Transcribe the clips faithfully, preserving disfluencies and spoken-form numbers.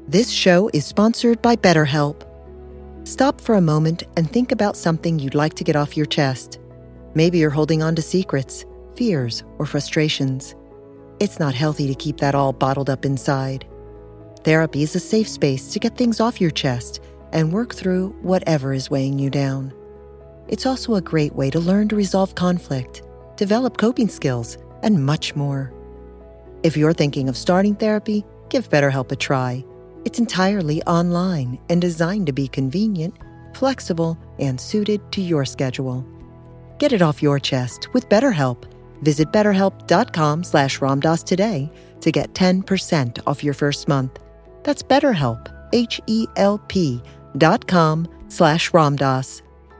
This show is sponsored by BetterHelp. Stop for a moment and think about something you'd like to get off your chest. Maybe you're holding on to secrets, fears, or frustrations. It's not healthy to keep that all bottled up inside. Therapy is a safe space to get things off your chest and work through whatever is weighing you down. It's also a great way to learn to resolve conflict, develop coping skills, and much more. If you're thinking of starting therapy, give BetterHelp a try. It's entirely online and designed to be convenient, flexible, and suited to your schedule. Get it off your chest with BetterHelp. Visit betterhelp.com slash Ramdas today to get ten percent off your first month. That's BetterHelp, H-E-L-P dot com slash Ramdas.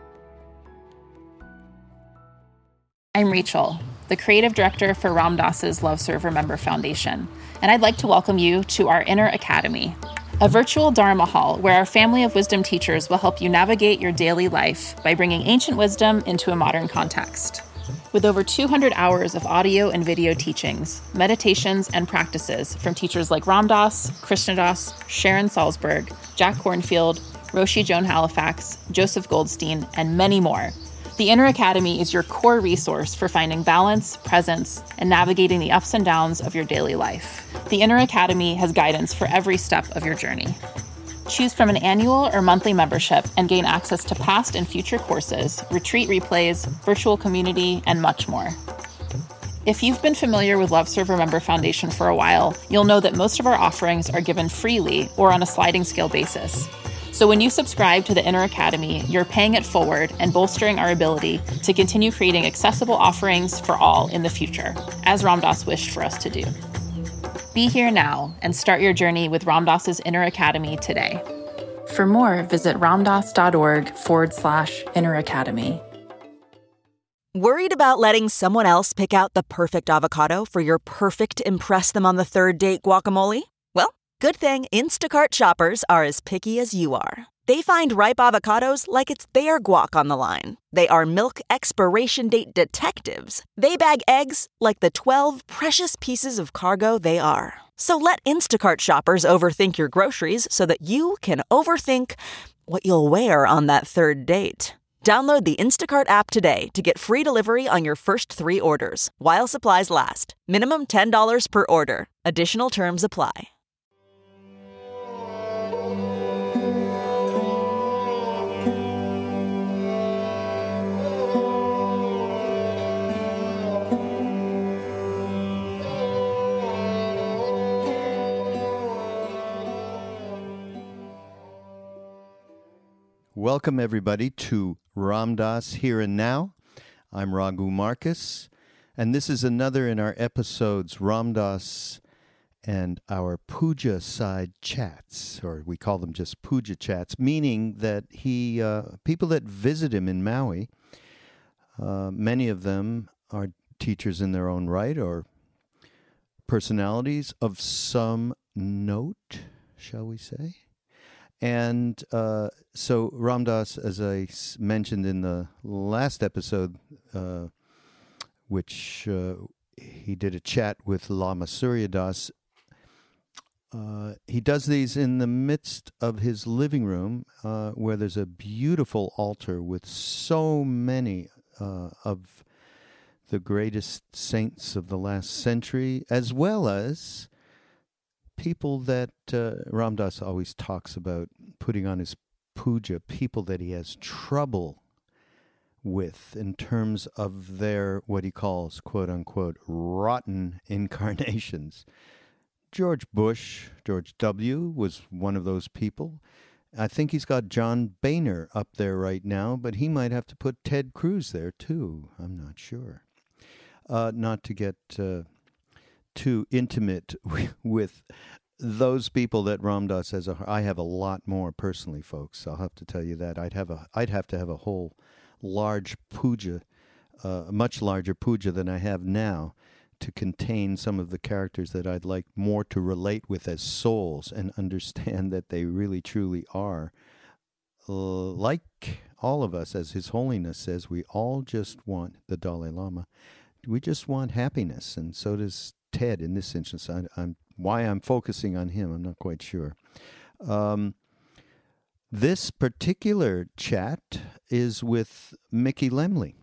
I'm Rachel, the creative director for Ram Dass's Love Serve Remember Foundation, and I'd like to welcome you to our Inner Academy, a virtual Dharma hall where our family of wisdom teachers will help you navigate your daily life by bringing ancient wisdom into a modern context. With over two hundred hours of audio and video teachings, meditations, and practices from teachers like Ram Dass, Krishnadas, Sharon Salzberg, Jack Kornfield, Roshi Joan Halifax, Joseph Goldstein, and many more, the Inner Academy is your core resource for finding balance, presence, and navigating the ups and downs of your daily life. The Inner Academy has guidance for every step of your journey. Choose from an annual or monthly membership and gain access to past and future courses, retreat replays, virtual community, and much more. If you've been familiar with Love Serve Remember Foundation for a while, you'll know that most of our offerings are given freely or on a sliding scale basis. So when you subscribe to the Inner Academy, you're paying it forward and bolstering our ability to continue creating accessible offerings for all in the future, as Ram Dass wished for us to do. Be here now and start your journey with Ram Dass's Inner Academy today. For more, visit ramdass.org forward slash Inner Academy. Worried about letting someone else pick out the perfect avocado for your perfect impress them on the third date guacamole? Well, good thing Instacart shoppers are as picky as you are. They find ripe avocados like it's their guac on the line. They are milk expiration date detectives. They bag eggs like the twelve precious pieces of cargo they are. So let Instacart shoppers overthink your groceries so that you can overthink what you'll wear on that third date. Download the Instacart app today to get free delivery on your first three orders, while supplies last. Minimum ten dollars per order. Additional terms apply. Welcome, everybody, to Ram Dass Here and Now. I'm Raghu Marcus, and this is another in our episodes, Ram Dass and our Puja side chats, or we call them just Puja chats, meaning that he, uh, people that visit him in Maui, uh, many of them are teachers in their own right or personalities of some note, shall we say? And uh, so Ram Dass, as I mentioned in the last episode, uh, which uh, he did a chat with Lama Surya Das, uh, he does these in the midst of his living room, uh, where there's a beautiful altar with so many uh, of the greatest saints of the last century, as well as people that uh, Ram Dass always talks about putting on his puja, people that he has trouble with in terms of their, what he calls, quote-unquote, rotten incarnations. George Bush, George W., was one of those people. I think he's got John Boehner up there right now, but he might have to put Ted Cruz there, too. I'm not sure. Uh, not to get Uh, too intimate with those people that Ram Dass has. A, I have a lot more personally, folks. I'll have to tell you that. I'd have a. I'd have to have a whole large puja, uh, a much larger puja than I have now, to contain some of the characters that I'd like more to relate with as souls and understand that they really truly are. Uh, like all of us, as His Holiness says, we all just want, the Dalai Lama, we just want happiness, and so does Ted in this instance. I, I'm why I'm focusing on him, I'm not quite sure. Um, this particular chat is with Mickey Lemley.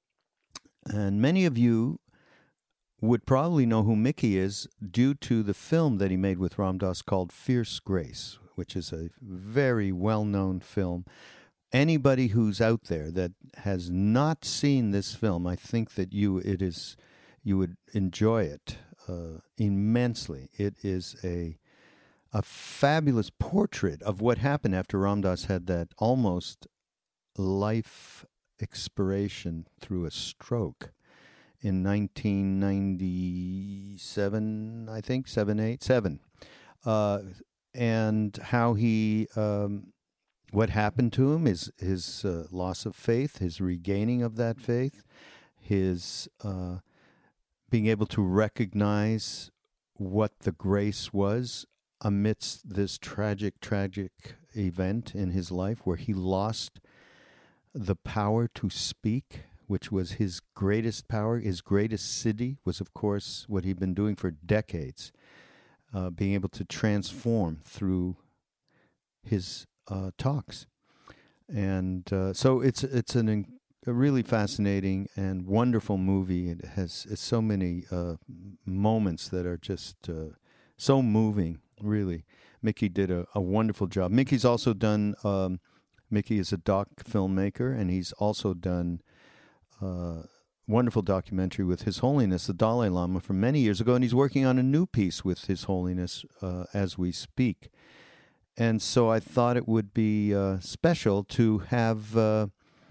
And many of you would probably know who Mickey is due to the film that he made with Ram Dass called Fierce Grace, which is a very well-known film. Anybody who's out there that has not seen this film, I think that you it is you would enjoy it uh, immensely. It is a a fabulous portrait of what happened after Ram Dass had that almost life expiration through a stroke in nineteen ninety-seven, I think, seven, eight, seven, uh, and how he. Um, What happened to him is his uh, loss of faith, his regaining of that faith, his uh, being able to recognize what the grace was amidst this tragic, tragic event in his life where he lost the power to speak, which was his greatest power. His greatest city was, of course, what he'd been doing for decades, uh, being able to transform through his Uh, talks. And uh, so it's it's an, a really fascinating and wonderful movie. It has it's so many uh, moments that are just uh, so moving, really. Mickey did a, a wonderful job. Mickey's also done, um, Mickey is a doc filmmaker, and he's also done uh, wonderful documentary with His Holiness, the Dalai Lama, from many years ago, and he's working on a new piece with His Holiness uh, as we speak. And so I thought it would be uh, special to have, uh,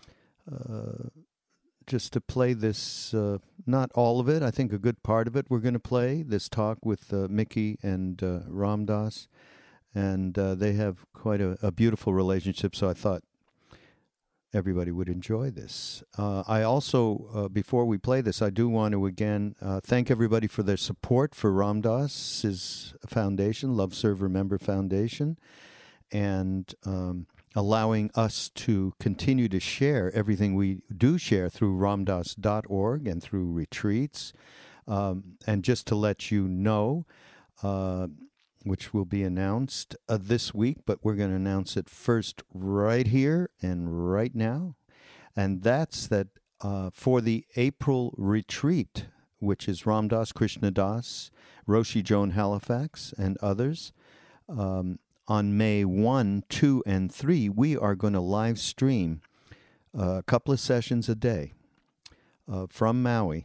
uh, just to play this, uh, not all of it, I think a good part of it we're going to play, this talk with uh, Mickey and uh, Ram Dass. And uh, they have quite a, a beautiful relationship, so I thought everybody would enjoy this. Uh, I also, uh, before we play this, I do want to again uh, thank everybody for their support for Ram Dass' foundation, Love Serve Remember Foundation, and um, allowing us to continue to share everything we do share through ramdass dot org and through retreats. Um, and just to let you know, uh, which will be announced uh, this week, but we're going to announce it first right here and right now. And that's that uh, for the April retreat, which is Ram Dass, Krishna Das, Roshi Joan Halifax, and others, um, on May first, two, and three, we are going to live stream uh, a couple of sessions a day uh, from Maui.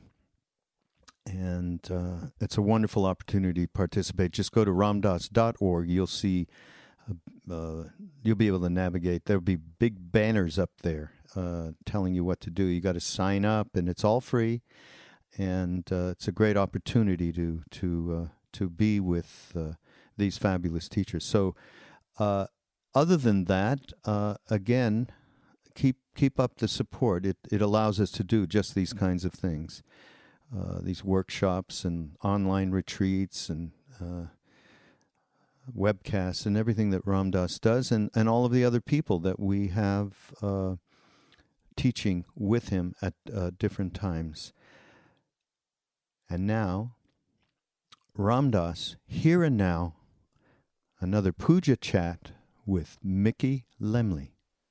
And uh, it's a wonderful opportunity to participate. Just go to ramdass dot org. You'll see, uh, uh, you'll be able to navigate. There'll be big banners up there uh, telling you what to do. You got to sign up, and it's all free. And uh, it's a great opportunity to to uh, to be with uh, these fabulous teachers. So, uh, other than that, uh, again, keep keep up the support. It it allows us to do just these kinds of things. Uh, these workshops and online retreats and uh, webcasts and everything that Ram Dass does, and, and all of the other people that we have uh, teaching with him at uh, different times. And now, Ram Dass, here and now, another Puja Chat with Mickey Lemley.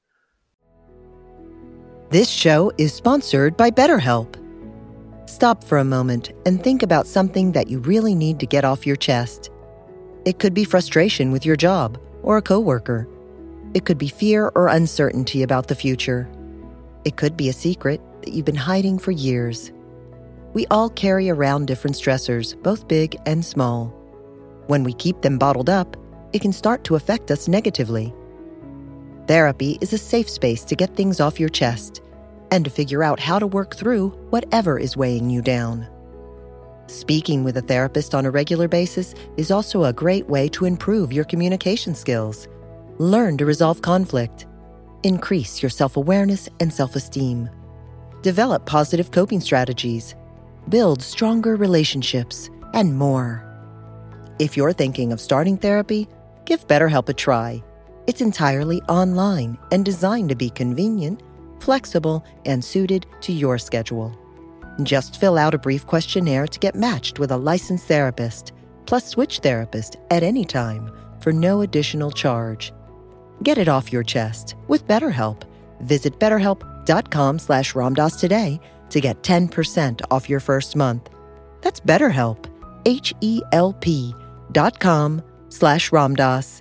This show is sponsored by BetterHelp. Stop for a moment and think about something that you really need to get off your chest. It could be frustration with your job or a coworker. It could be fear or uncertainty about the future. It could be a secret that you've been hiding for years. We all carry around different stressors, both big and small. When we keep them bottled up, it can start to affect us negatively. Therapy is a safe space to get things off your chest and to figure out how to work through whatever is weighing you down. Speaking with a therapist on a regular basis is also a great way to improve your communication skills, learn to resolve conflict, increase your self-awareness and self-esteem, develop positive coping strategies, build stronger relationships, and more. If you're thinking of starting therapy, give BetterHelp a try. It's entirely online and designed to be convenient, flexible, and suited to your schedule. Just fill out a brief questionnaire to get matched with a licensed therapist. Plus, switch therapist at any time for no additional charge. Get it off your chest with BetterHelp. Visit betterhelp.com slash Ramdas today to get ten percent off your first month. That's BetterHelp, H-E-L-P dot com slash Ramdas.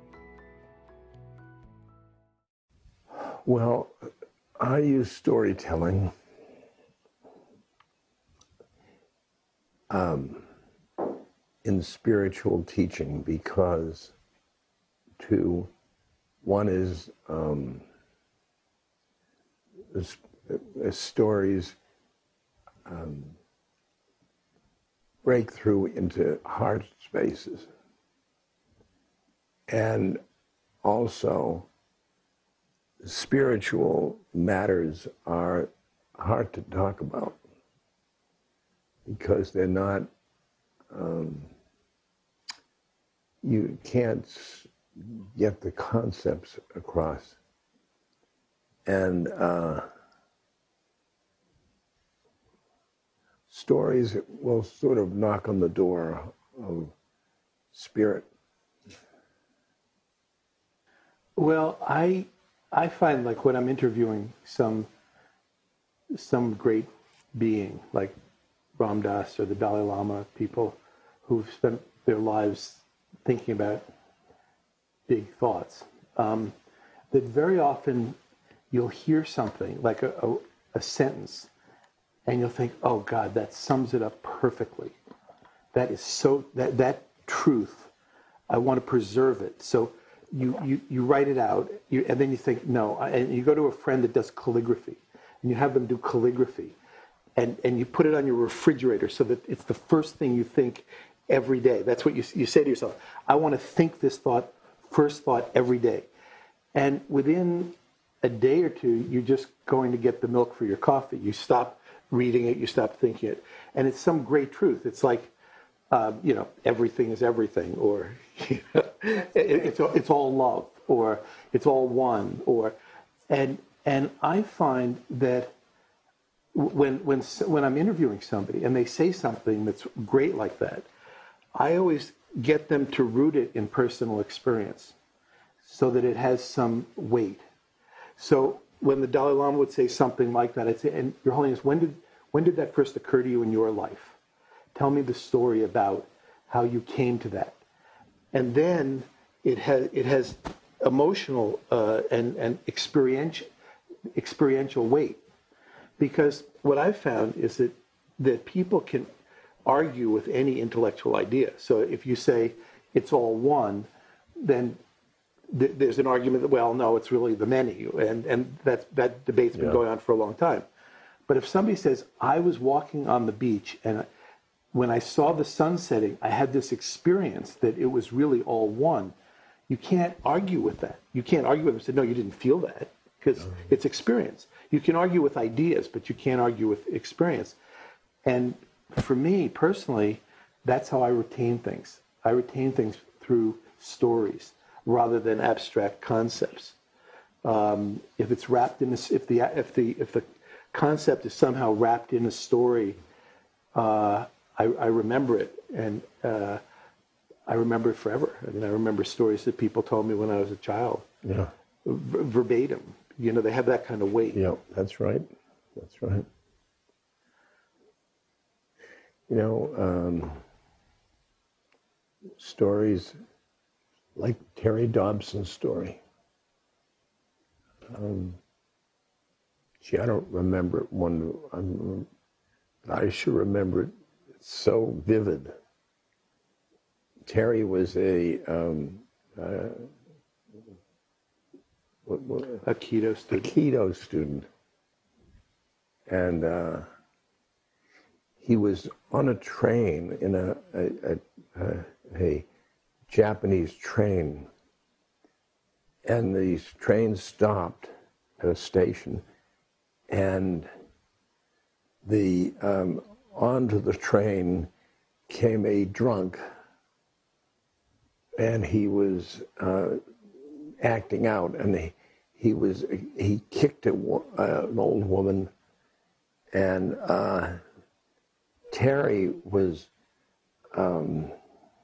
Well, I use storytelling um, in spiritual teaching because two, one is um, is, is stories um, break through into heart spaces, and also spiritual matters are hard to talk about because they're not, um, you can't get the concepts across. And uh, stories will sort of knock on the door of spirit. Well, I I find like when I'm interviewing some some great being like Ram Dass or the Dalai Lama, people who've spent their lives thinking about big thoughts, um, that very often you'll hear something like a, a, a sentence and you'll think, oh God, that sums it up perfectly. That is so, that, that truth, I want to preserve it. So you, you, you write it out you, and then you think, no, and you go to a friend that does calligraphy and you have them do calligraphy and, and you put it on your refrigerator so that it's the first thing you think every day. That's what you, you say to yourself. I want to think this thought, first thought every day. And within a day or two, you're just going to get the milk for your coffee. You stop reading it, you stop thinking it. And it's some great truth. It's like, uh, you know, everything is everything, or you know, it, it's, it's all love, or it's all one, or, and, and I find that when, when, when I'm interviewing somebody and they say something that's great like that, I always get them to root it in personal experience so that it has some weight. So when the Dalai Lama would say something like that, I'd say, and Your Holiness, when did, when did that first occur to you in your life? Tell me the story about how you came to that. And then it has, it has emotional uh, and, and experiential, experiential weight. Because what I've found is that, that people can argue with any intellectual idea. So if you say it's all one, then th- there's an argument that, well, no, it's really the many. And, and that, that debate's been yeah. going on for a long time. But if somebody says, I was walking on the beach and when I saw the sun setting, I had this experience that it was really all one, you can't argue with that. You can't argue with them and say, no, you didn't feel that, because mm-hmm. it's experience. You can argue with ideas, but you can't argue with experience. And for me, personally, that's how I retain things. I retain things through stories rather than abstract concepts. Um, if it's wrapped in this, if the if the if the concept is somehow wrapped in a story, uh, I, I remember it, and uh, I remember it forever. I mean, I remember stories that people told me when I was a child, yeah, v- verbatim. You know, they have that kind of weight. Yeah, that's right. That's right. You know, um, stories like Terry Dobson's story. Um, gee, I don't remember one. I'm, I should remember it. It's so vivid. Terry was a um, uh, what, what, a keto student. A keto student, and. Uh, He was on a train in a a, a, a Japanese train, and the train stopped at a station, and the um, onto the train came a drunk, and he was uh, acting out, and he, he was he kicked a, uh, an old woman, and. Uh, Terry was um,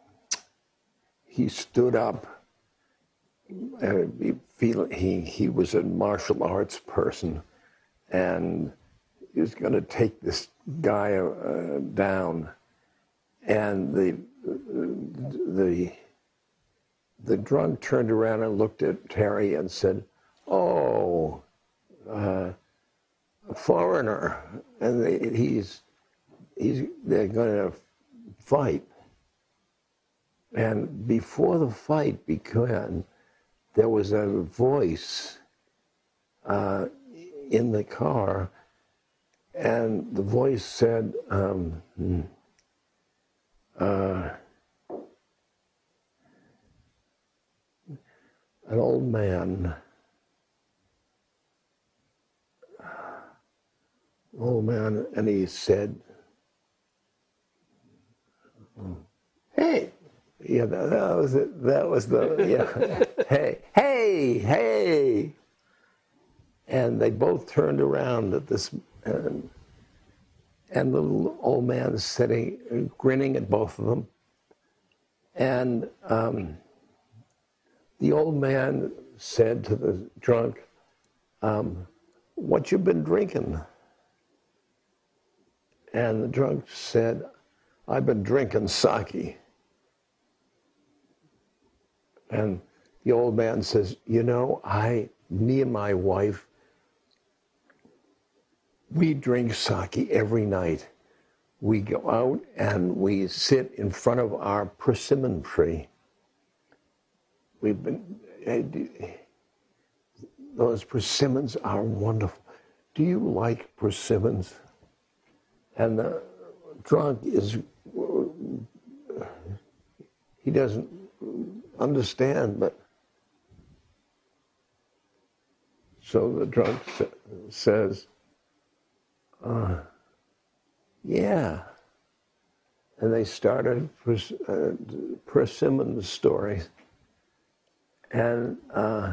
he stood up. Uh, he, feel, he, he was a martial arts person, and he was going to take this guy uh, down. And the, the, the drunk turned around and looked at Terry and said, "Oh, uh, a foreigner." And they, he's, he's, they're going to fight. And before the fight began, there was a voice uh, in the car, and the voice said, um, uh, an old man, old man, and he said, "Hey." Yeah, that, that was it. That was the, yeah. Hey, hey, hey. And they both turned around at this, and, and the little old man is sitting, grinning at both of them. And um, the old man said to the drunk, um, "What you been drinking?" And the drunk said, "I've been drinking sake." And the old man says, "You know, I, me and my wife, we drink sake every night. We go out and we sit in front of our persimmon tree. We've been, those persimmons are wonderful. Do you like persimmons?" And the drunk is, he doesn't understand, but so the drunk sa- says, uh, "Yeah." And they started pers- uh, persimmon stories. And uh,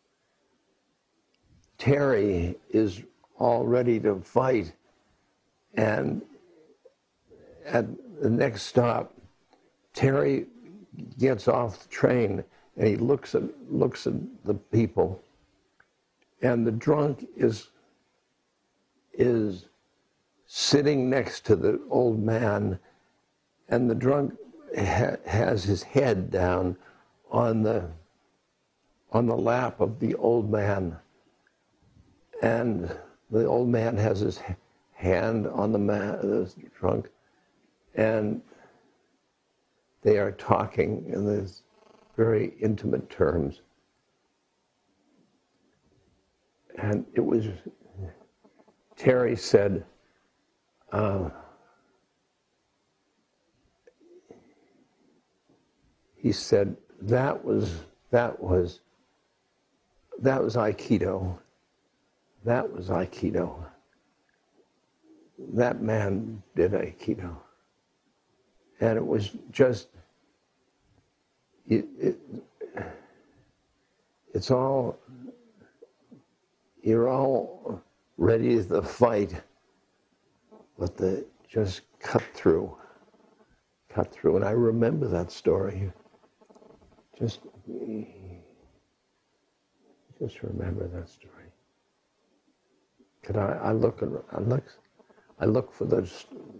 Terry is all ready to fight. And at the next stop, Terry gets off the train and he looks at looks at the people, and the drunk is is sitting next to the old man, and the drunk ha- has his head down on the on the lap of the old man, and the old man has his hand on the man, the drunk, and they are talking in these very intimate terms. And it was, Terry said, uh, he said, that was, that was, that was Aikido. That was Aikido. That man did Aikido. And it was just, it, it, it's all, you're all ready to fight, but the just cut through, cut through. And I remember that story. Just, just remember that story. Could I, I look, I look, I look for the,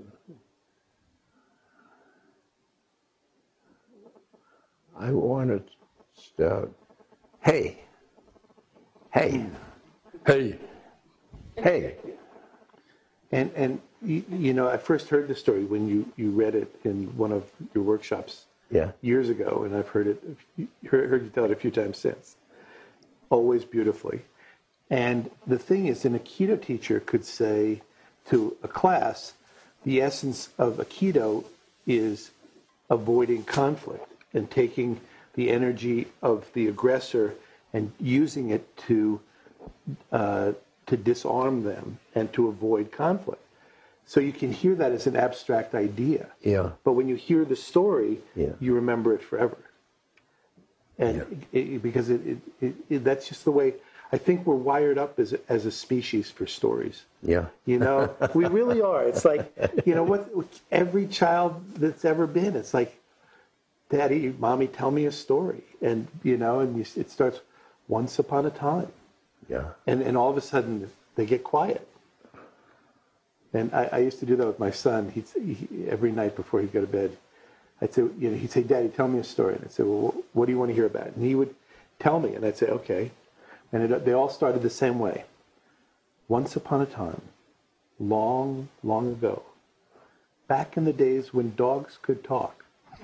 I wanted to start, hey, hey, hey, hey. And, and you, you know, I first heard the story when you, you read it in one of your workshops Yeah. years ago, and I've heard it, heard, heard you tell it a few times since. Always beautifully. And the thing is, an Aikido teacher could say to a class, the essence of Aikido is avoiding conflict and taking the energy of the aggressor and using it to uh, to disarm them and to avoid conflict. So you can hear that as an abstract idea. Yeah. But when you hear the story, Yeah. you remember it forever. And it, it, because it, it, it, it, that's just the way, I think we're wired up as a, as a species for stories. Yeah. You know, we really are. It's like, you know, what every child that's ever been, it's like, Daddy, Mommy, tell me a story. And, you know, and you, it starts once upon a time. Yeah. And and all of a sudden, they get quiet. And I, I used to do that with my son. He'd, he, every night before he'd go to bed, I'd say, you know, he'd say, Daddy, tell me a story. And I'd say, well, what do you want to hear about? And he would tell me, and I'd say, okay. And it, they all started the same way. Once upon a time, long, long ago, back in the days when dogs could talk.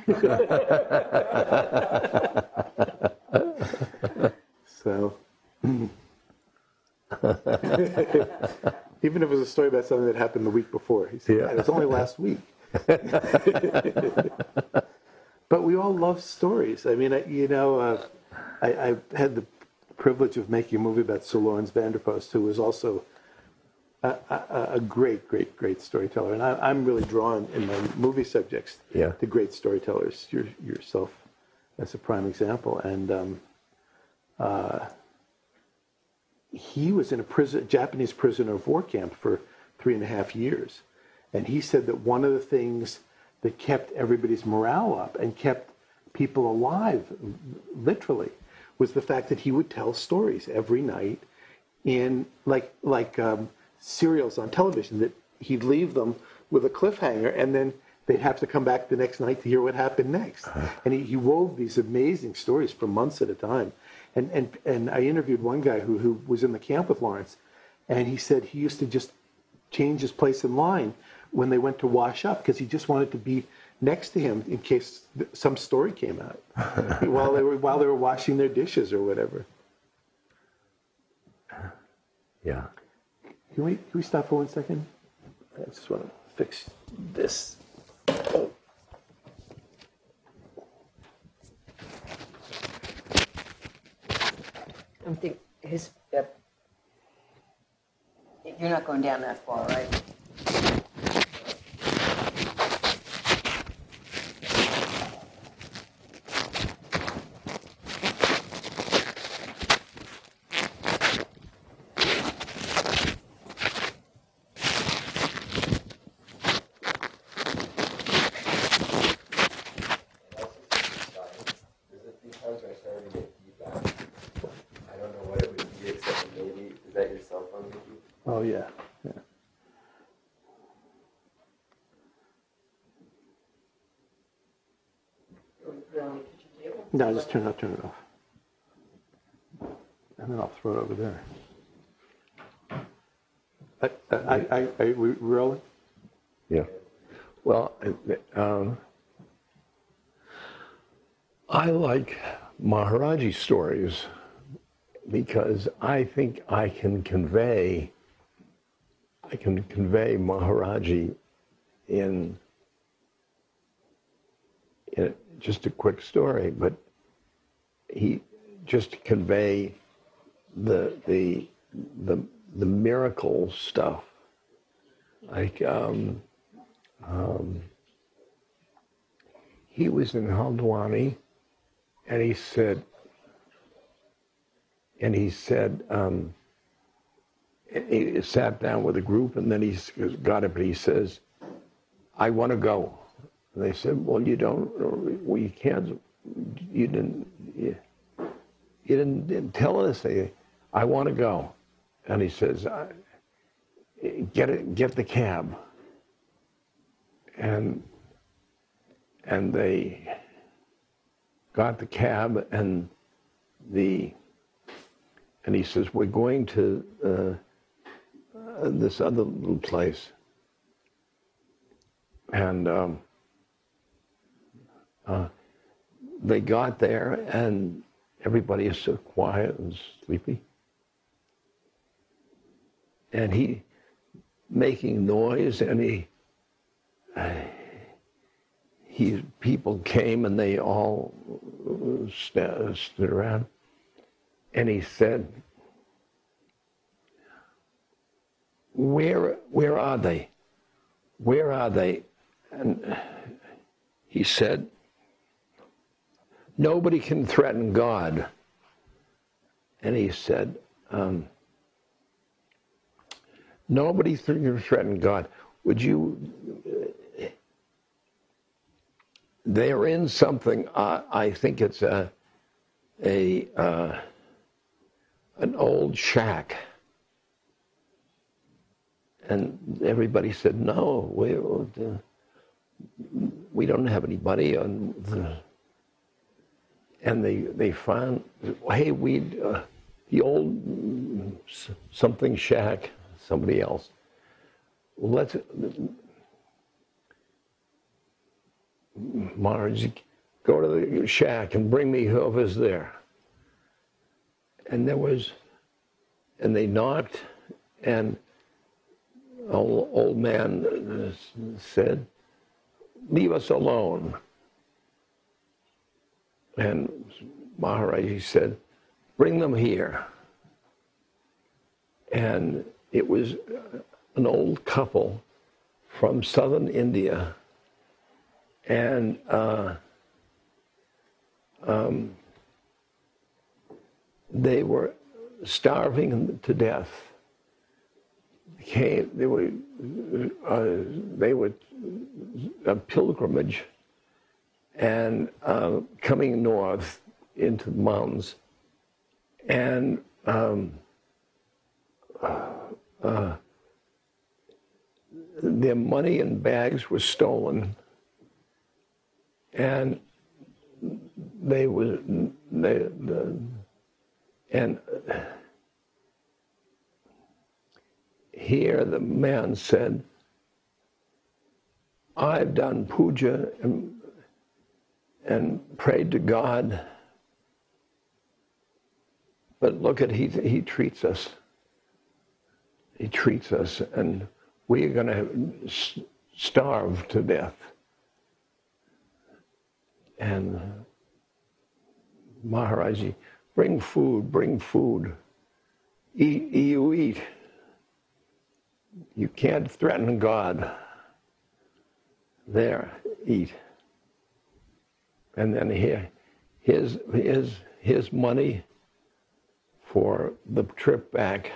So, even if it was a story about something that happened the week before, he said, yeah. It was only last week. But we all love stories. I mean, I, you know, uh, I, I had the privilege of making a movie about Sir Lawrence Vanderpost, who was also a, a, a great, great, great storyteller. And I, I'm really drawn in my movie subjects yeah. to great storytellers, your, yourself as a prime example. And um, uh, he was in a prison, Japanese prisoner of war camp for three and a half years. And he said that one of the things that kept everybody's morale up and kept people alive, literally, was the fact that he would tell stories every night in, like, like um, serials on television, that he'd leave them with a cliffhanger, and then they'd have to come back the next night to hear what happened next. Uh-huh. And he, he wove these amazing stories for months at a time. And and and I interviewed one guy who, who was in the camp with Lawrence, and he said he used to just change his place in line when they went to wash up, because he just wanted to be next to him in case some story came out while they were while they were washing their dishes or whatever. Yeah. Can we can we stop for one second? I just want to fix this. Oh. I think his. Uh, you're not going down that far, right? Oh, yeah. yeah. No, just turn it off, turn it off. And then I'll throw it over there. I, I, I, I, we rolling? Yeah. Well, um, I like Maharaji stories because I think I can convey I can convey Maharaji in, in just a quick story, but he just to convey the the the the miracle stuff, like um, um, he was in Haldwani, and he said, and he said. Um, He sat down with a group, and then he got up and he says, I want to go. And they said, well, you don't, well, you can't, you didn't, you, you didn't, didn't tell us, I want to go. And he says, get it, get the cab. And, and they got the cab, and the, and he says, we're going to, uh, Uh, this other little place, and um, uh, they got there, and everybody is so quiet and sleepy, and he making noise, and he uh, he people came, and they all st- stood around, and he said, Where, where are they? Where are they? And he said, nobody can threaten God. And he said, um, nobody can threaten God. Would you, they're in something. Uh, I think it's a a uh, an old shack, and everybody said no. We uh, we don't have anybody, and the, and they they found, hey, we uh, the old something shack. Somebody else. Well, let's. Marge, go to the shack and bring me whoever's there. And there was, and they knocked, and old, old man said, leave us alone. And Maharaji said, bring them here. And it was an old couple from southern India. And uh, um, they were starving to death. Came, they were uh, they were a pilgrimage, and uh, coming north into the mountains, and um, uh, their money and bags were stolen. And they was they the, and here the man said, I've done puja and, and prayed to God, but look at he he treats us. He treats us, and we are going to starve to death. And Maharaji, bring food, bring food. Eat, you eat. You can't threaten God. There, eat. And then here, his, his, his money for the trip back.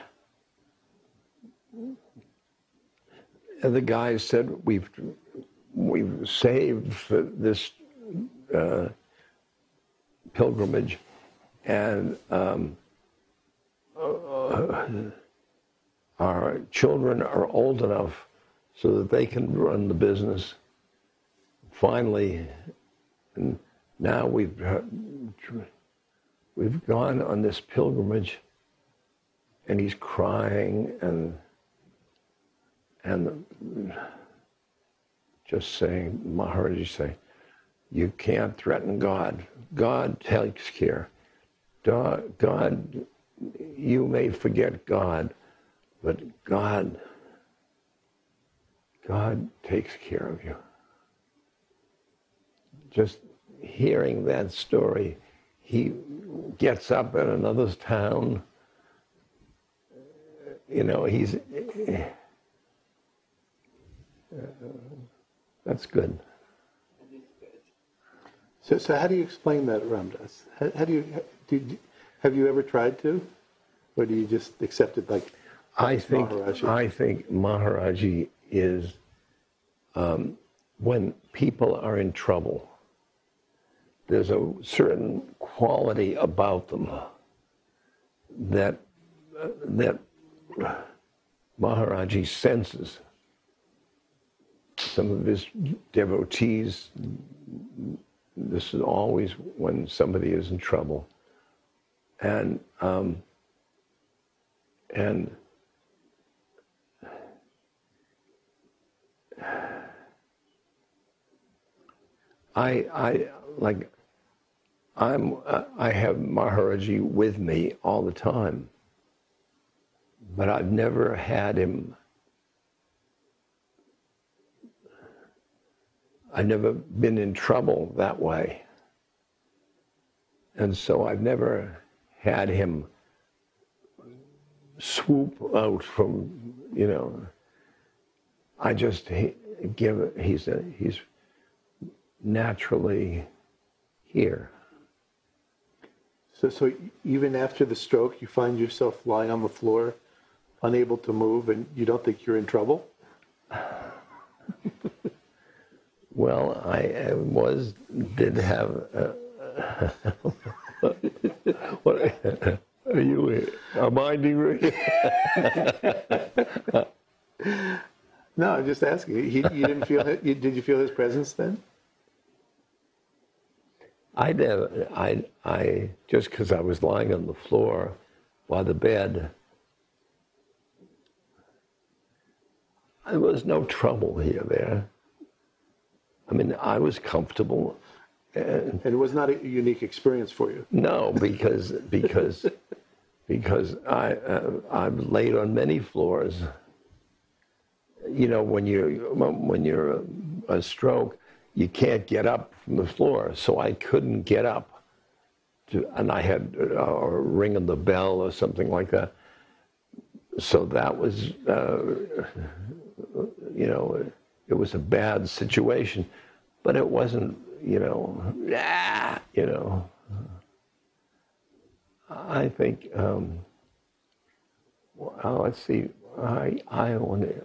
And the guy said, we've, we've saved for this Uh, pilgrimage, and um, uh, our children are old enough so that they can run the business. Finally, and now we've we've gone on this pilgrimage, and he's crying and and just saying, Maharaji say, you can't threaten God. God takes care. God, you may forget God, but God, God takes care of you. Just hearing that story, he gets up in another town. You know, he's, uh, that's good. So, so how do you explain that, Ramdas? How, how do you, do you, have you ever tried to, or do you just accept it like? I think Maharaji? I think Maharaji is um, when people are in trouble. There's a certain quality about them that uh, that Maharaji senses. Some of his devotees. This is always when somebody is in trouble, and um, and I I like I'm uh, I have Maharaji with me all the time, but I've never had him. I've never been in trouble that way. And so I've never had him swoop out from, you know, I just he, give, he's, a, he's naturally here. So, so even after the stroke, you find yourself lying on the floor, unable to move, and you don't think you're in trouble? Well, I, I was, did have, uh, what, are you uh, minding me? No, I'm just asking. He, you didn't feel it? You, did you feel his presence then? I never, I, I, just because I was lying on the floor by the bed, there was no trouble here there. I mean, I was comfortable. And, and it was not a unique experience for you? No, because, because, because I, uh, I've laid on many floors. You know, when you're, when you're a, a stroke, you can't get up from the floor, so I couldn't get up. To, and I had a ring on the bell or something like that. So that was, uh, you know, it was a bad situation, but it wasn't, you know, ah, you know. I think, um, well, let's see, I, I want to,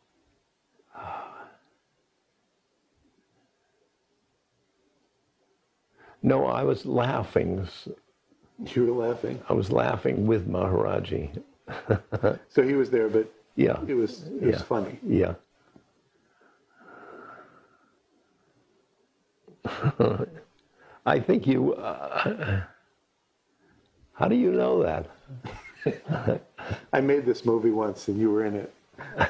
no, I was laughing. You were laughing? I was laughing with Maharaji. So he was there, but yeah, it was it was yeah. funny. Yeah. I think you. Uh, how do you know that? I made this movie once, and you were in it.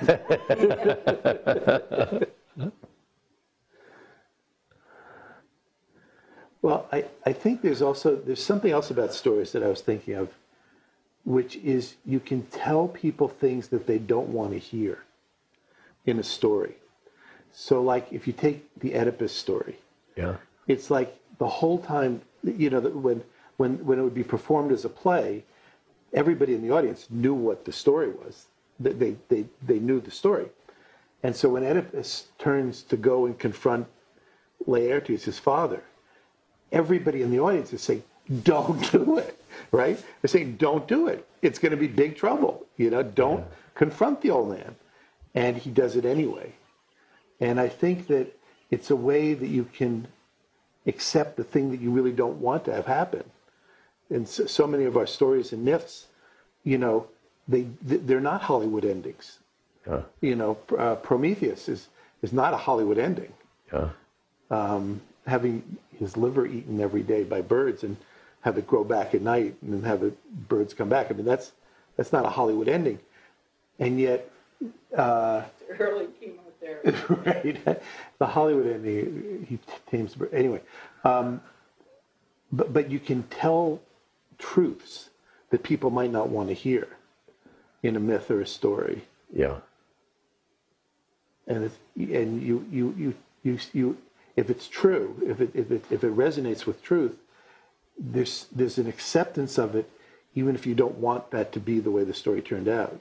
Well, I, I think there's also, there's something else about stories that I was thinking of, which is you can tell people things that they don't want to hear in a story. So like if you take the Oedipus story, yeah, it's like the whole time, you know, when, when, when it would be performed as a play, everybody in the audience knew what the story was. They, they, they, they knew the story. And so when Oedipus turns to go and confront Laertes, his father, everybody in the audience is saying, don't do it, right? They're saying, don't do it. It's going to be big trouble. You know, don't yeah. confront the old man. And he does it anyway. And I think that it's a way that you can accept the thing that you really don't want to have happen. And so, so many of our stories and myths, you know, they, they're not Hollywood endings. Yeah. You know, uh, Prometheus is, is not a Hollywood ending. Yeah. Um, having his liver eaten every day by birds and have it grow back at night and then have the birds come back. I mean, that's that's not a Hollywood ending. And yet... Uh, early chemotherapy. Right. The Hollywood ending, he tames the bird. Anyway, um, but, but you can tell truths that people might not want to hear in a myth or a story. Yeah. And, it's, and you, you, you, you, you, if it's true, if it, if it, if it resonates with truth, there's, there's an acceptance of it, even if you don't want that to be the way the story turned out.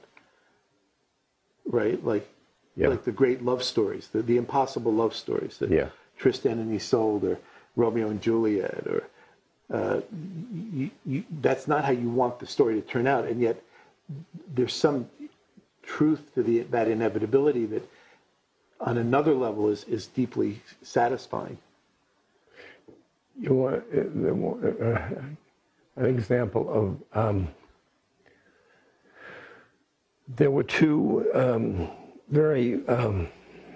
Right? Like, yeah. like the great love stories, the, the impossible love stories that yeah. Tristan and Isolde or Romeo and Juliet, or uh, you, you, that's not how you want the story to turn out. And yet there's some truth to the, that inevitability that on another level is, is deeply satisfying. You want uh, an example of, um, there were two um, very um,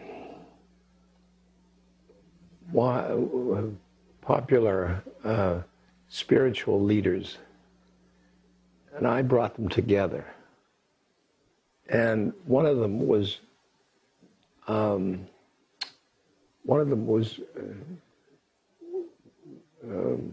popular uh, spiritual leaders, and I brought them together. And one of them was, um, one of them was uh, um,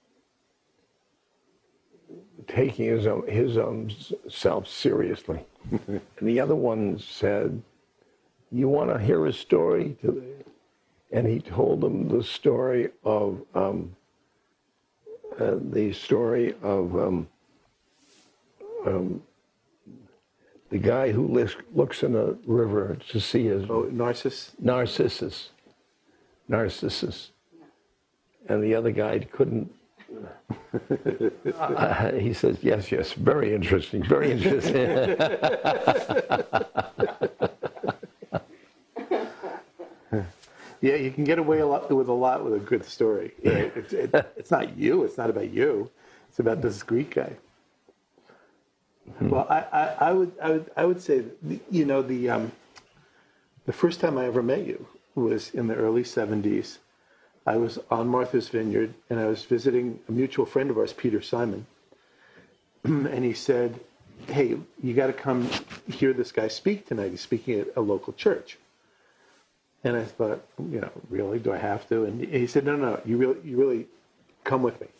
taking his own, his own self seriously. And the other one said, you want to hear a story? And he told them the story of, um, uh, the story of um, um, the guy who looks, looks in a river to see his... Oh, Narcissus? Narcissus. Narcissus. And the other guy couldn't... uh, he says, yes, yes, very interesting, very interesting. Yeah, you can get away a lot with a lot with a good story. Right? It's, it, it's not you. It's not about you. It's about this Greek guy. Hmm. Well, I, I, I would I would I would say that, you know, the um, the first time I ever met you was in the early seventies. I was on Martha's Vineyard, and I was visiting a mutual friend of ours, Peter Simon, and he said, "Hey, you got to come hear this guy speak tonight. He's speaking at a local church." And I thought, you know, really, do I have to? And he said, no, no, you really, you really come with me.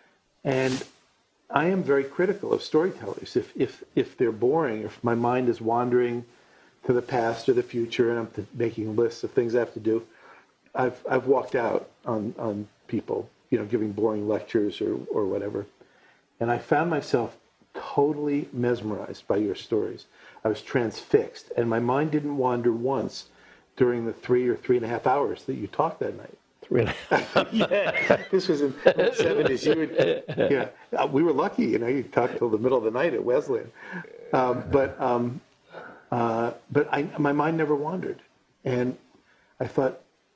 And I am very critical of storytellers. If if if they're boring, if my mind is wandering to the past or the future, and I'm making lists of things I have to do, I've I've walked out on on people, you know, giving boring lectures or or whatever. And I found myself totally mesmerized by your stories. I was transfixed, and my mind didn't wander once during the three or three and a half hours that you talked that night. Three and a half. Yeah, this was in the seventies. You would, yeah, we were lucky, you know. You talked till the middle of the night at Wesleyan, um, but um, uh, but I, my mind never wandered, and I thought,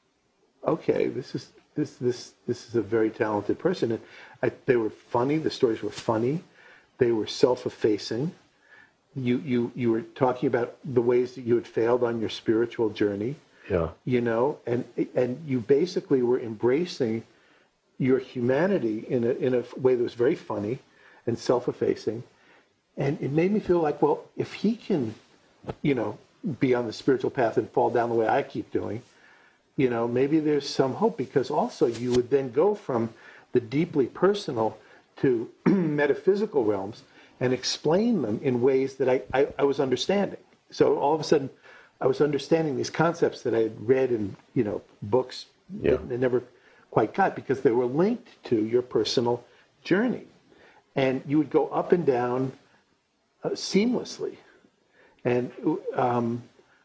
okay, this is this this this is a very talented person. And I, they were funny. The stories were funny. They were self-effacing. You, you you were talking about the ways that you had failed on your spiritual journey. Yeah. You know, and and you basically were embracing your humanity in a in a way that was very funny and self-effacing. And it made me feel like, well, if he can, you know, be on the spiritual path and fall down the way I keep doing, you know, maybe there's some hope, because also you would then go from the deeply personal to metaphysical realms and explain them in ways that I, I, I was understanding. So all of a sudden, I was understanding these concepts that I had read in, you know, books yeah. that I never quite got, because they were linked to your personal journey. And you would go up and down uh, seamlessly. And um,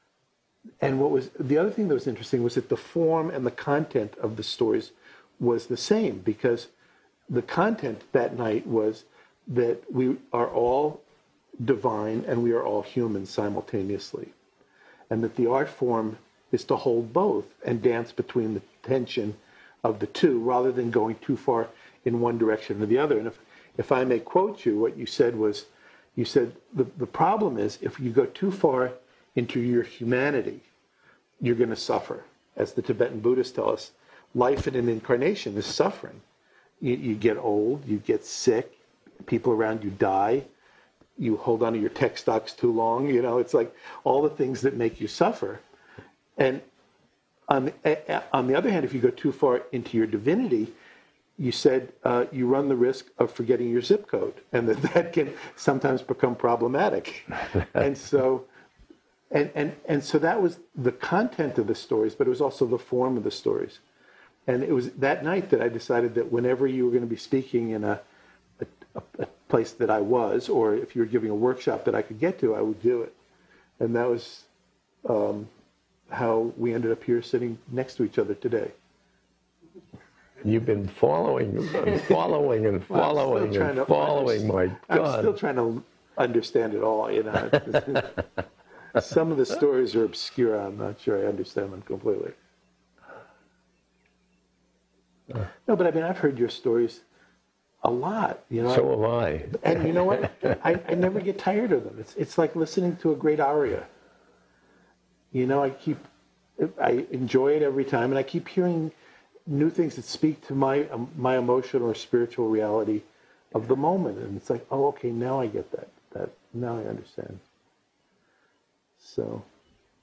and what was the other thing that was interesting was that the form and the content of the stories was the same, because the content that night was that we are all divine and we are all human simultaneously. And that the art form is to hold both and dance between the tension of the two, rather than going too far in one direction or the other. And if, if I may quote you, what you said was, you said, the, the problem is if you go too far into your humanity, you're going to suffer. As the Tibetan Buddhists tell us, life in an incarnation is suffering. You, you get old, you get sick, people around you die, you hold on to your tech stocks too long, you know, it's like all the things that make you suffer. And on the, on the other hand, if you go too far into your divinity, you said uh, you run the risk of forgetting your zip code, and that that can sometimes become problematic. And so, and, and, and so that was the content of the stories, but it was also the form of the stories. And it was that night that I decided that whenever you were going to be speaking in a, a, a place that I was, or if you were giving a workshop that I could get to, I would do it. And that was um, how we ended up here sitting next to each other today. You've been following and following and following well, and following, my God. I'm still trying to understand it all, you know. Some of the stories are obscure. I'm not sure I understand them completely. No, but I mean, I've heard your stories a lot, you know. So have I. And you know what? I, I never get tired of them. It's it's like listening to a great aria. You know, I keep, I enjoy it every time, and I keep hearing new things that speak to my um, my emotional or spiritual reality of the moment, and it's like, oh, okay, now I get that. That now I understand. So,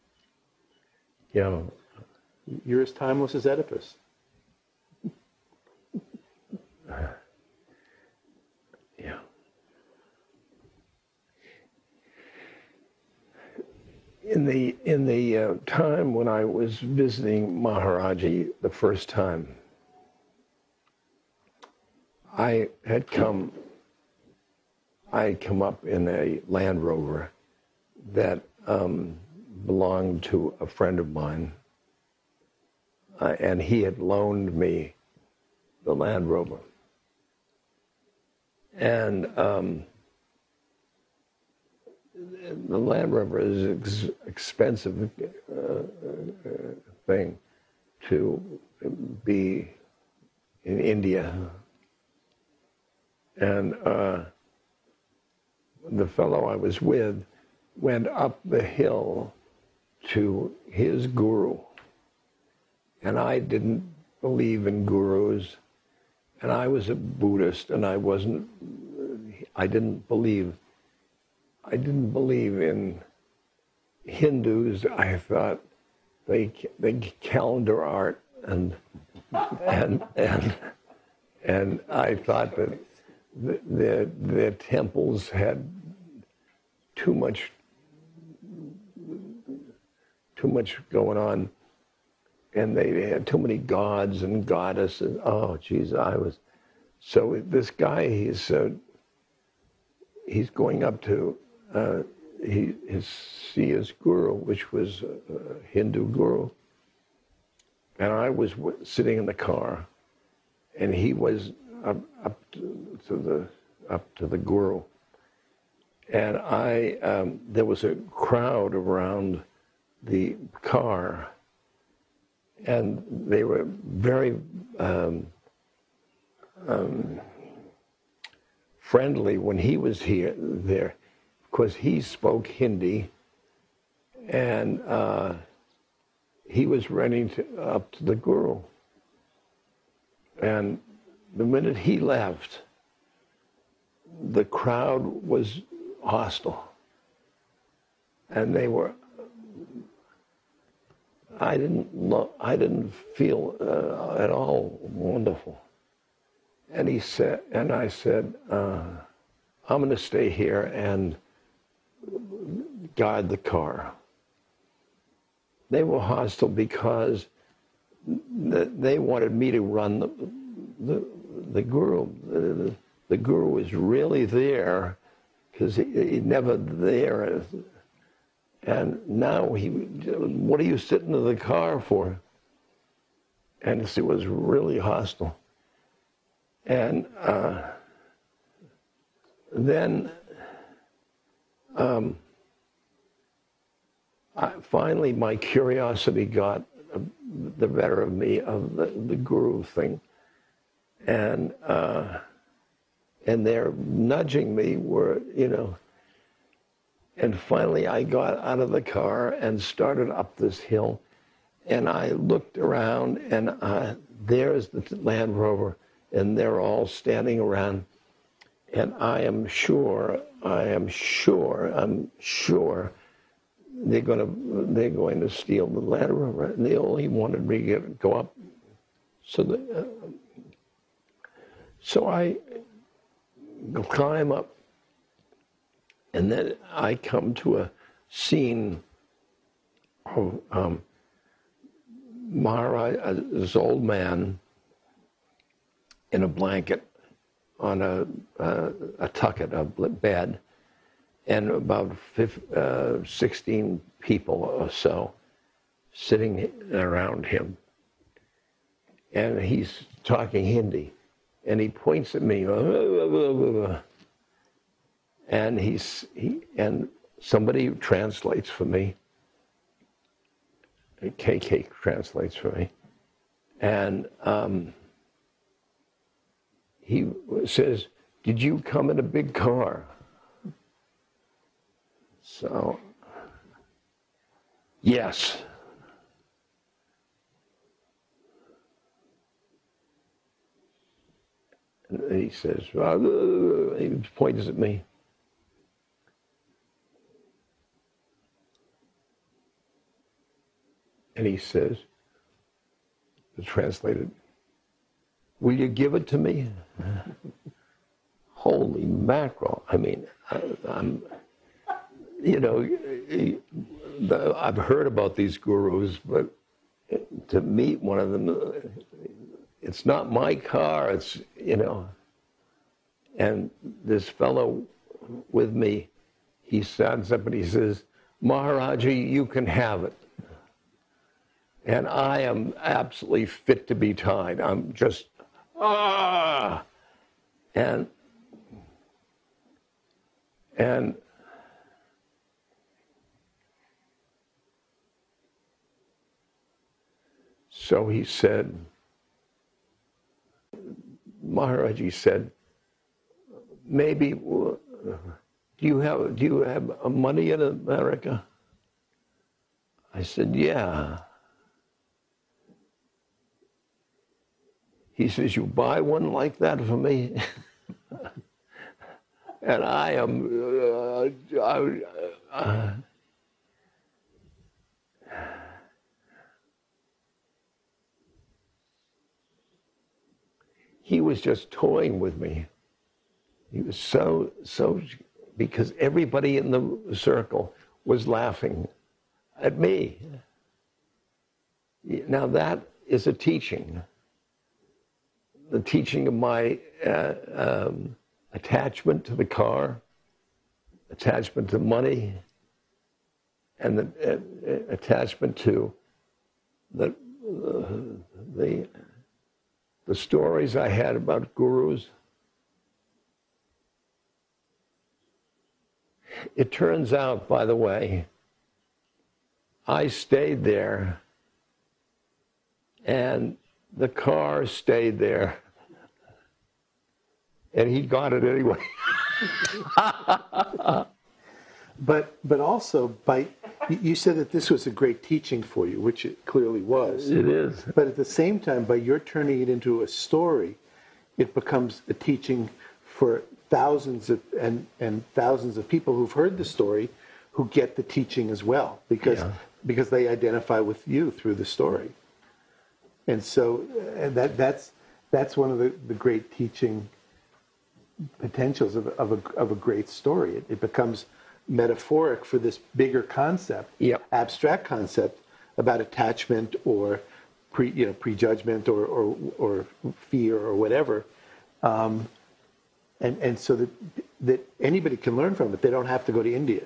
yeah, you're as timeless as Oedipus. Yeah. In the in the uh, time when I was visiting Maharaji the first time, I had come. I had come up in a Land Rover that um, belonged to a friend of mine, uh, and he had loaned me the Land Rover. And um, the Land Rover is an ex- expensive uh, uh, thing. to be in India. And uh, the fellow I was with went up the hill to his guru. And I didn't believe in gurus. And I was a Buddhist, and I wasn't, I didn't believe, I didn't believe in Hindus. I thought they, they calendar art, and, and, and, and I thought that the, their, their temples had too much, too much going on. And they had too many gods and goddesses. Oh, geez, I was... So this guy, he's uh, he's going up to uh, he, his, see his guru, which was a Hindu guru. And I was w- sitting in the car, and he was up, up to, to the up to the guru. And I um, there was a crowd around the car. And they were very um, um, friendly when he was here there, because he spoke Hindi, and uh, he was running to, up to the guru. And the minute he left, the crowd was hostile, and they were. I didn't lo- I didn't feel uh, at all wonderful. And he said, and I said, uh, I'm going to stay here and guide the car. They were hostile because th- they wanted me to run the the, the guru. The, the guru was really there because he, he never there. And now he, what are you sitting in the car for? And it was really hostile. And uh, then um, I, finally my curiosity got the better of me, of the, the guru thing. And, uh, and they're nudging me where, you know, and finally I got out of the car and started up this hill, and I looked around, and uh, there's the Land Rover, and they're all standing around, and I am sure, I am sure, I'm sure they're going to they're going to steal the Land Rover, and they only wanted me to go up. So, the, uh, so I climb up. And then I come to a scene of um, Maharaj, uh, this old man in a blanket on a, uh, a tucket, a bed, and about fifteen, uh, sixteen people or so sitting around him. And he's talking Hindi, and he points at me. And he's he and somebody translates for me. K K translates for me, and um, he says, "Did you come in a big car?" So, yes. And he says, well, he points at me. And he says, translated, "Will you give it to me?" Holy mackerel. I mean, I, I'm, you know, the, I've heard about these gurus, but to meet one of them, it's not my car, it's, you know. And this fellow with me, he stands up and he says, "Maharaji, you can have it." And I am absolutely fit to be tied. I'm just, ah! And, and so he said, Maharaji said, maybe, do you have, do you have money in America? I said, yeah. He says, you buy one like that for me? And I am, uh, I, uh, he was just toying with me. He was so, so, because everybody in the circle was laughing at me. Now that is a teaching. The teaching of my uh, um, attachment to the car, attachment to money, and the uh, attachment to the, uh, the, the stories I had about gurus. It turns out, by the way, I stayed there and the car stayed there. And he got it anyway. but but also, by you said that this was a great teaching for you, which it clearly was. It is. But at the same time, by your turning it into a story, it becomes a teaching for thousands of, and, and thousands of people who've heard the story who get the teaching as well, because yeah. because they identify with you through the story. And so and that that's that's one of the, the great teaching potentials of, of, a, of a great story. It, it becomes metaphoric for this bigger concept, yep. abstract concept about attachment or pre, you know, prejudgment or, or, or fear or whatever. Um, and, and so that, that anybody can learn from it. They don't have to go to India.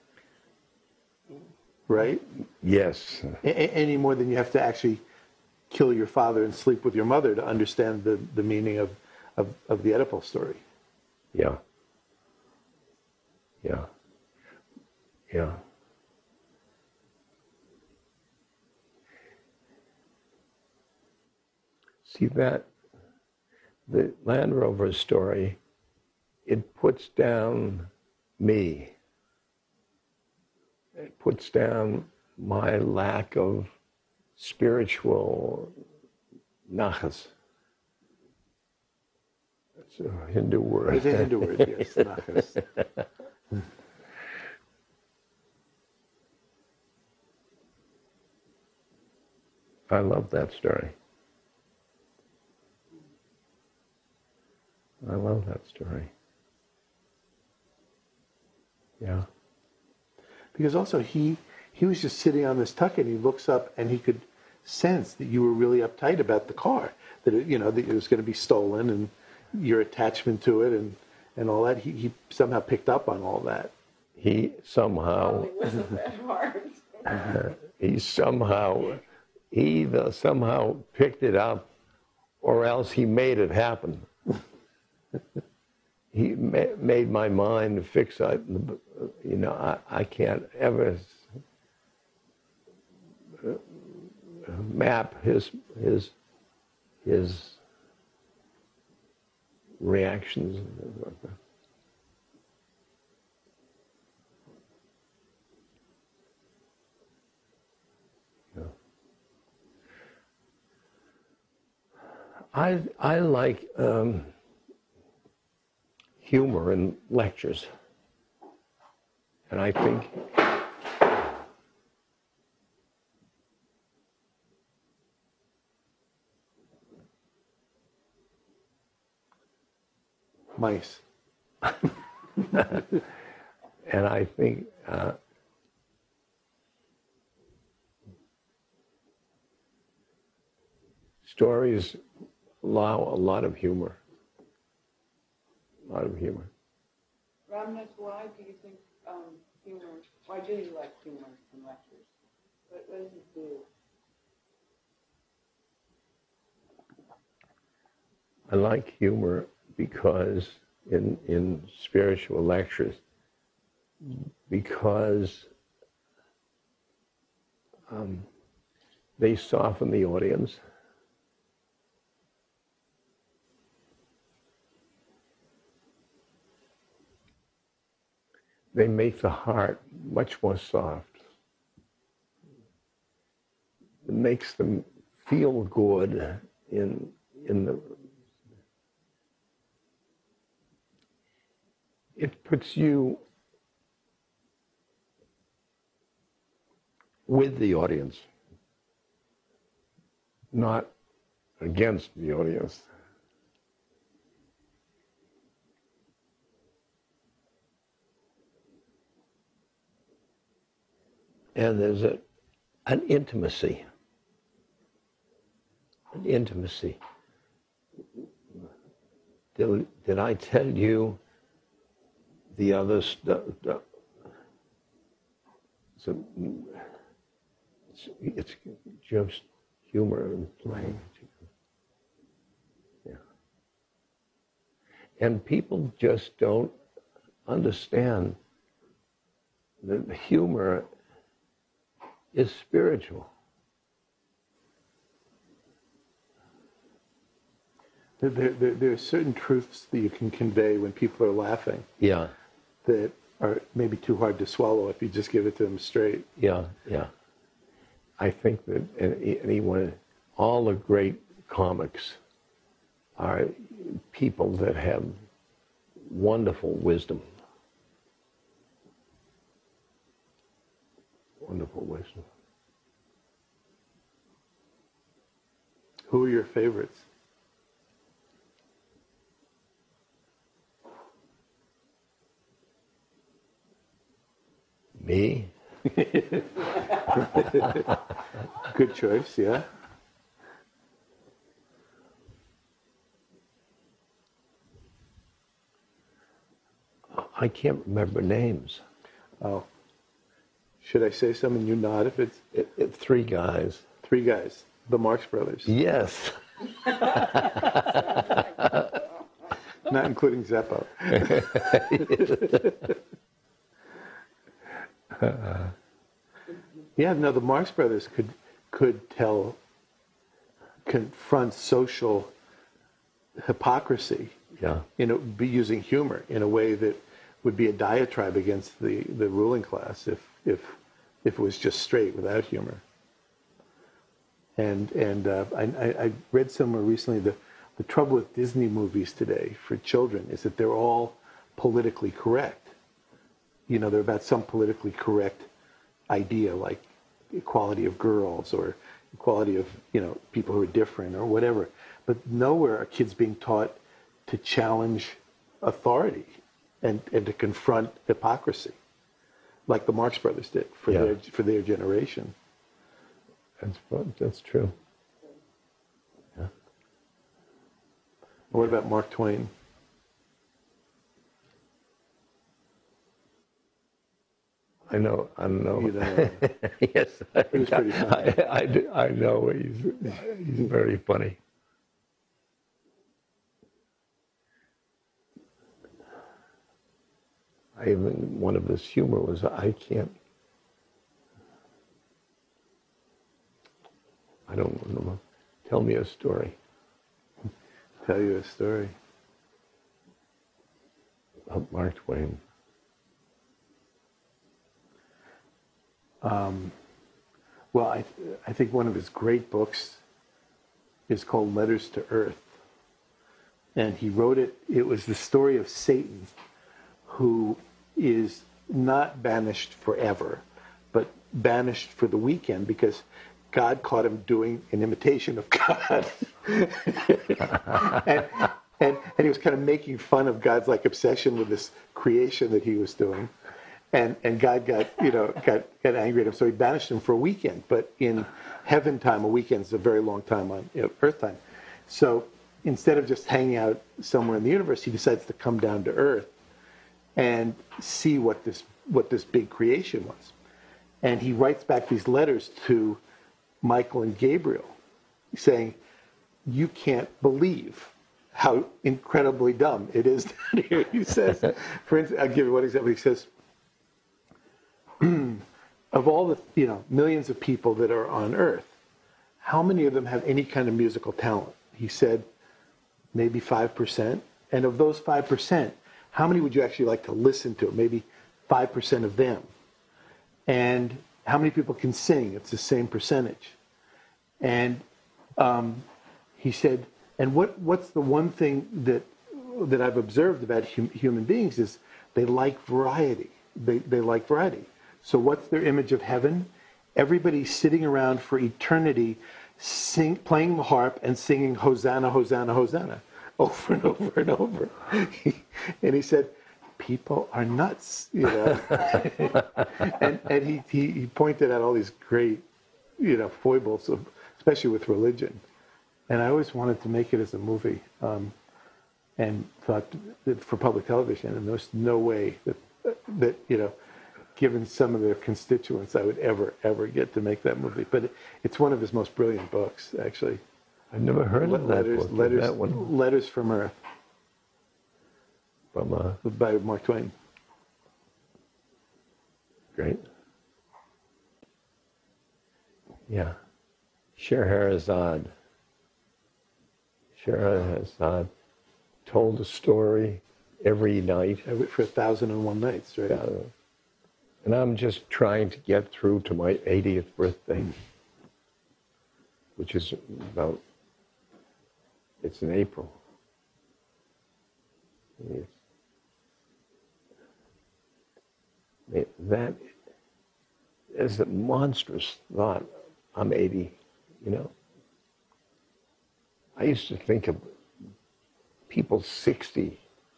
Right? Yes. A- any more than you have to actually kill your father and sleep with your mother to understand the, the meaning of, of, of the Oedipal story. Yeah. Yeah. Yeah. See that, the Land Rover story, it puts down me. It puts down my lack of spiritual nachas. It's a Hindu word. It's a Hindu word, yes, nachas. I love that story. I love that story. Yeah. Because also he he was just sitting on this tuck and he looks up and he could sense that you were really uptight about the car, that it, you know, that it was going to be stolen and your attachment to it and, and all that. He, he somehow picked up on all that. He somehow, It wasn't that hard. uh, he somehow, he either somehow picked it up or else he made it happen. He ma- made my mind fixate. You know, I, I can't ever map his his his reactions. Yeah. I I like um, humor in lectures, and I think Mice. and I think uh, stories allow a lot of humor. A lot of humor. Ramnath, why do you think um, humor, why do you like humor in lectures? What, what does it do? I like humor because in in spiritual lectures, because um, they soften the audience. They make the heart much more soft. It makes them feel good in in the. It puts you with the audience, not against the audience. And there's a, an intimacy, an intimacy. Did, did I tell you the other stuff? So it's, it's just humor and language. Yeah. And people just don't understand that humor is spiritual. There, there, there are certain truths that you can convey when people are laughing. Yeah. That are maybe too hard to swallow if you just give it to them straight. Yeah, yeah. I think that anyone, all the great comics are people that have wonderful wisdom. Wonderful wisdom. Who are your favorites? Me? Good choice, yeah. I can't remember names. Oh. Should I say some and you nod if it's... It, it, three guys. Three guys. The Marx Brothers. Yes. Not including Zeppo. uh, yeah, no, the Marx Brothers could could tell, confront social hypocrisy. Yeah. You know, be using humor in a way that would be a diatribe against the, the ruling class if if if it was just straight without humor. And and uh, I, I read somewhere recently the the trouble with Disney movies today for children is that they're all politically correct. You know, they're about some politically correct idea like equality of girls or equality of, you know, people who are different or whatever. But nowhere are kids being taught to challenge authority and, and to confront hypocrisy like the Marx Brothers did for yeah. their for their generation. That's that's true. Yeah. What about Mark Twain? I know. I know. You know. Yes, He was pretty funny. I, I, do- I know. He's he's very funny. I even one of his humor was I can't. I don't remember. Tell me a story. Tell you a story. Of Mark Twain. Um, well, I I think one of his great books is called Letters to Earth, and he wrote it. It was the story of Satan, who is not banished forever, but banished for the weekend because God caught him doing an imitation of God. and, and, and he was kind of making fun of God's like obsession with this creation that he was doing. And and God got, you know, got, got angry at him, so he banished him for a weekend. But in heaven time, a weekend is a very long time on, you know, earth time. So instead of just hanging out somewhere in the universe, he decides to come down to Earth and see what this what this big creation was. And he writes back these letters to Michael and Gabriel saying, you can't believe how incredibly dumb it is down here. He says, for instance, I'll give you one example. He says, of all the, you know, millions of people that are on Earth, how many of them have any kind of musical talent? He said, maybe five percent. And of those five percent, how many would you actually like to listen to? Maybe five percent of them. And how many people can sing? It's the same percentage. And um, he said, and what, what's the one thing that that I've observed about hum, human beings is they like variety. They, they like variety. So what's their image of heaven? Everybody's sitting around for eternity sing, playing the harp and singing Hosanna, Hosanna, Hosanna over and over and over. And he said, people are nuts, you know. and and he, he, he pointed out all these great, you know, foibles, of, especially with religion. And I always wanted to make it as a movie, um, and thought that for public television, and there's no way that, that, you know, given some of their constituents, I would ever, ever get to make that movie. But it, it's one of his most brilliant books, actually. I've never heard of that letters, book. Letters, that one? Letters from Earth. From uh, by Mark Twain. Great. Yeah. Scheherazade. Scheherazade told a story every night. Every, for a thousand and one nights, right? Uh, and I'm just trying to get through to my eightieth birthday, which is about, it's in April. It's, that is a monstrous thought. I'm eighty, you know. I used to think of people sixty.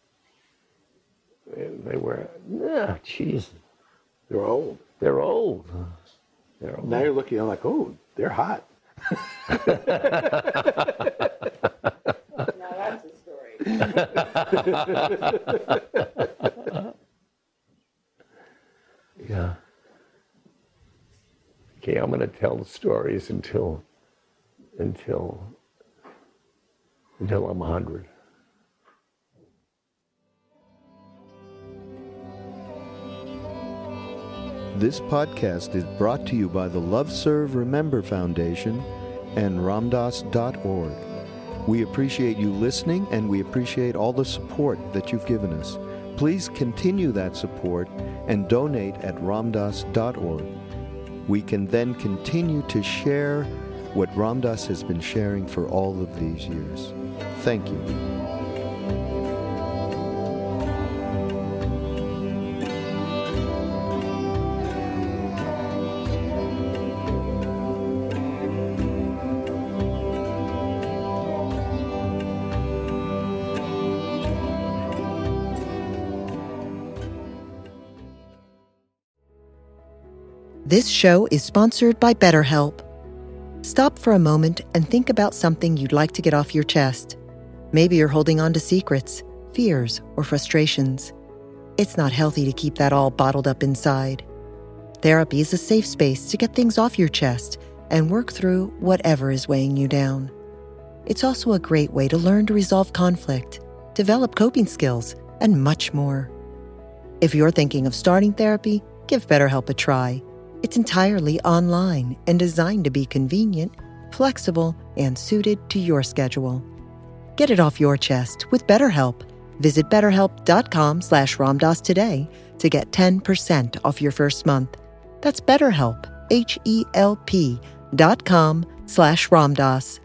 They were, nah, jeez, they're old. They're old. They're old. Now you're looking, I'm like, oh, they're hot. Now that's a story. Yeah. Okay, I'm going to tell the stories until, until, until I'm a hundred. This podcast is brought to you by the Love Serve Remember Foundation and ramdas dot org. We appreciate you listening, and we appreciate all the support that you've given us. Please continue that support and donate at ramdas dot org. We can then continue to share what Ram Dass has been sharing for all of these years. Thank you. This show is sponsored by BetterHelp. Stop for a moment and think about something you'd like to get off your chest. Maybe you're holding on to secrets, fears, or frustrations. It's not healthy to keep that all bottled up inside. Therapy is a safe space to get things off your chest and work through whatever is weighing you down. It's also a great way to learn to resolve conflict, develop coping skills, and much more. If you're thinking of starting therapy, give BetterHelp a try. It's entirely online and designed to be convenient, flexible, and suited to your schedule. Get it off your chest with BetterHelp. Visit betterhelp.com slash ramdas today to get ten percent off your first month. That's BetterHelp, H E L P dot com slash ramdas.